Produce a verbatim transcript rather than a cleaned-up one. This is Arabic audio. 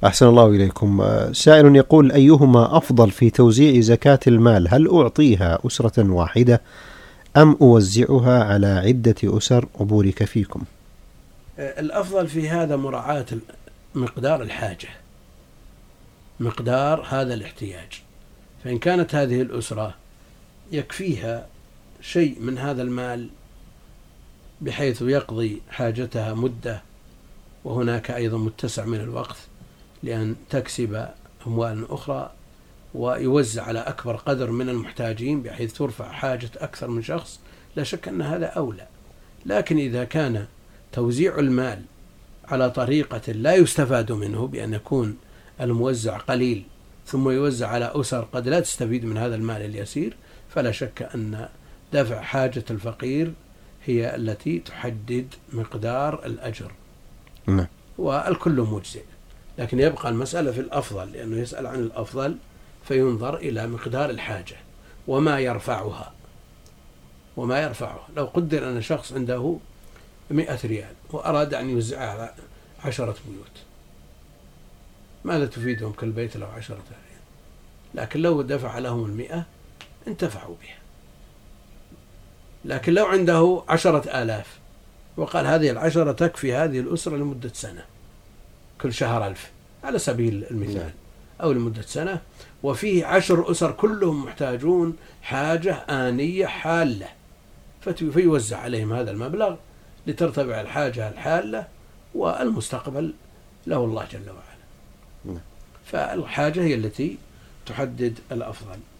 أحسن الله إليكم. سائل يقول: أيهما أفضل في توزيع زكاة المال؟ هل أعطيها أسرة واحدة أم أوزعها على عدة أسر؟ وبورك فيكم. الأفضل في هذا مراعاة مقدار الحاجة، مقدار هذا الاحتياج. فإن كانت هذه الأسرة يكفيها شيء من هذا المال بحيث يقضي حاجتها مدة، وهناك أيضا متسع من الوقت لأن تكسب أموال أخرى، ويوزع على أكبر قدر من المحتاجين بحيث ترفع حاجة أكثر من شخص، لا شك أن هذا أولى. لكن إذا كان توزيع المال على طريقة لا يستفاد منه، بأن يكون الموزع قليل ثم يوزع على أسر قد لا تستفيد من هذا المال اليسير، فلا شك أن دفع حاجة الفقير هي التي تحدد مقدار الأجر. نعم. والكل مجزئ، لكن يبقى المسألة في الأفضل، لأنه يسأل عن الأفضل فينظر إلى مقدار الحاجة وما يرفعها وما يرفعها. لو قدر أن شخص عنده مئة ريال وأراد أن يوزعها على عشرة بيوت، ماذا تفيدهم كل بيت له عشرة ريال؟ لكن لو دفع لهم المئة انتفعوا بها. لكن لو عنده عشرة آلاف وقال هذه العشرة تكفي هذه الأسرة لمدة سنة، كل شهر ألف على سبيل المثال، أو لمدة سنة، وفيه عشر أسر كلهم محتاجون حاجة آنية حالة، فيوزع عليهم هذا المبلغ لترتفع الحاجة الحالة، والمستقبل له الله جل وعلا. فالحاجة هي التي تحدد الأفضل.